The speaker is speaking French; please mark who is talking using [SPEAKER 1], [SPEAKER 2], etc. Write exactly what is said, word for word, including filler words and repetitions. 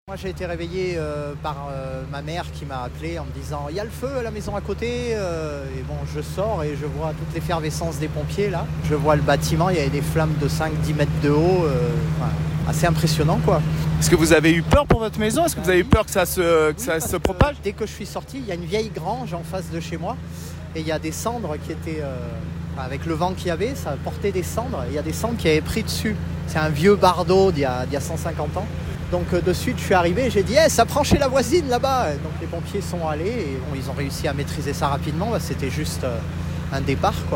[SPEAKER 1] Moi j'ai été réveillé euh, par euh, ma mère qui m'a appelé en me disant « Il y a le feu à la maison à côté euh, !» Et bon, je sors et je vois toute l'effervescence des pompiers là. Je vois le bâtiment, il y avait des flammes de cinq à dix mètres de haut. Euh, enfin, assez impressionnant quoi.
[SPEAKER 2] Est-ce que vous avez eu peur pour votre maison? Est-ce que vous avez eu peur que ça se, que
[SPEAKER 1] Oui,
[SPEAKER 2] ça
[SPEAKER 1] parce
[SPEAKER 2] se
[SPEAKER 1] que
[SPEAKER 2] propage?
[SPEAKER 1] Dès que je suis sorti, il y a une vieille grange en face de chez moi. Et il y a des cendres qui étaient... Euh, avec le vent qu'il y avait, ça portait des cendres. Il y a des cendres qui avaient pris dessus. C'est un vieux bardeau d'il y a, d'il y a cent cinquante ans. Donc euh, de suite, je suis arrivé et j'ai dit hey, « ça prend chez la voisine là-bas !» Donc les pompiers sont allés et bon, ils ont réussi à maîtriser ça rapidement. Bah, c'était juste euh, un départ, quoi.